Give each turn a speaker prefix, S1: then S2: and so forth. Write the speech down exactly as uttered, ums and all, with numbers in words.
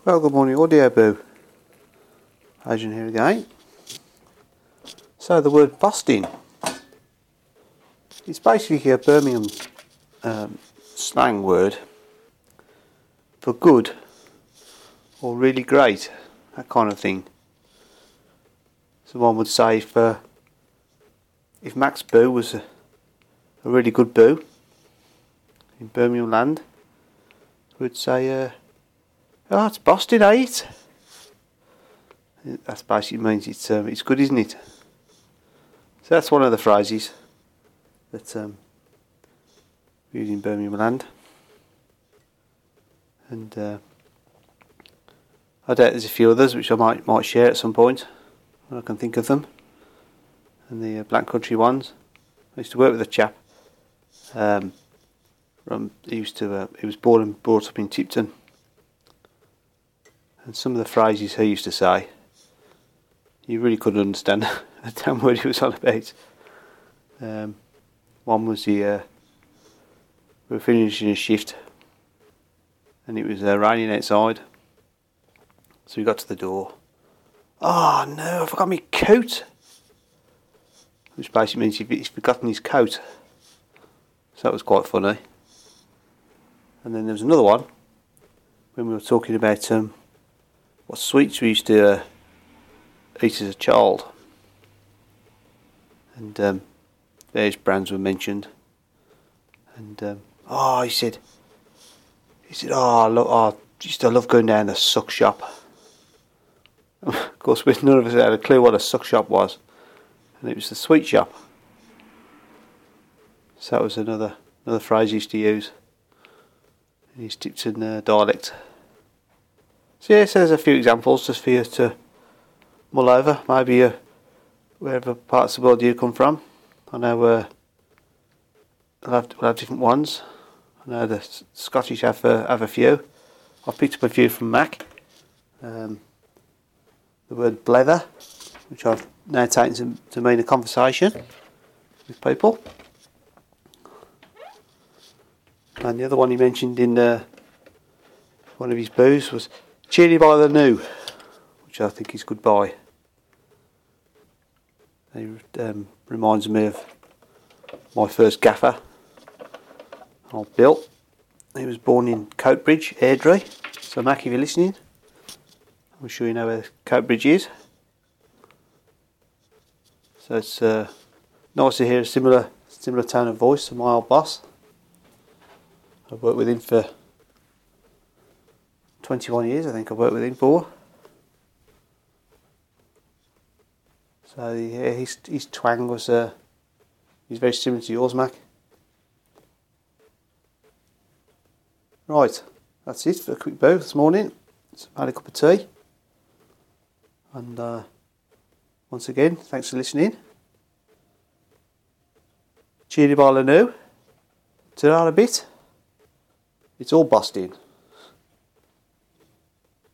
S1: Well, good morning, audio boo. Adrian here again. So the word busting. It's basically a Birmingham um, slang word for good or really great, that kind of thing. So one would say if uh, if Max Boo was a, a really good boo in Birmingham land, we'd say, uh, oh, it's busting, eight. That basically means it's um, it's good, isn't it? So that's one of the phrases that um, we use in Birmingham land, and uh, I doubt there's a few others which I might might share at some point when I can think of them. And the uh, Black Country ones. I used to work with a chap. Um, from, he used to. Uh, he was born and brought up in Tipton, and some of the phrases he used to say, you really couldn't understand a damn word he was on about. Um, one was the uh, we were finishing a shift, and it was uh, raining outside. So we got to the door. Oh no! I forgot my coat. Which basically means he's forgotten his coat. So that was quite funny. And then there was another one when we were talking about um, what sweets we used to uh, eat as a child. And um, various brands were mentioned. And um, oh, he said, he said, oh, look, oh, I used to love going down the suck shop. Of course, none of us had a clue what a suck shop was. And it was the sweet shop. So that was another another phrase he used to use in his Tipton uh, dialect. So yes, there's a few examples just for you to mull over. Maybe uh, wherever parts of the world you come from. I know uh, we'll, have, we'll have different ones. I know the Scottish have, uh, have a few. I've picked up a few from Mac. Um, the word blether, which I've now taken to, to mean a conversation with people. And the other one he mentioned in uh, one of his boos was cheery by the new, which I think is goodbye. He um, reminds me of my first gaffer, old Bill. He was born in Coatbridge, Airdrie. So Mac, if you're listening, I'm sure you know where Coatbridge is. So it's uh, nice to hear a similar similar tone of voice to my old boss. I've worked with him for twenty-one years, I think I've worked with him for. So yeah, his his twang was uh, he's very similar to yours, Mac. Right, that's it for a quick bow this morning. So I've had a cup of tea, and uh, once again, thanks for listening. Cheery by the new. To that a bit. It's all busting.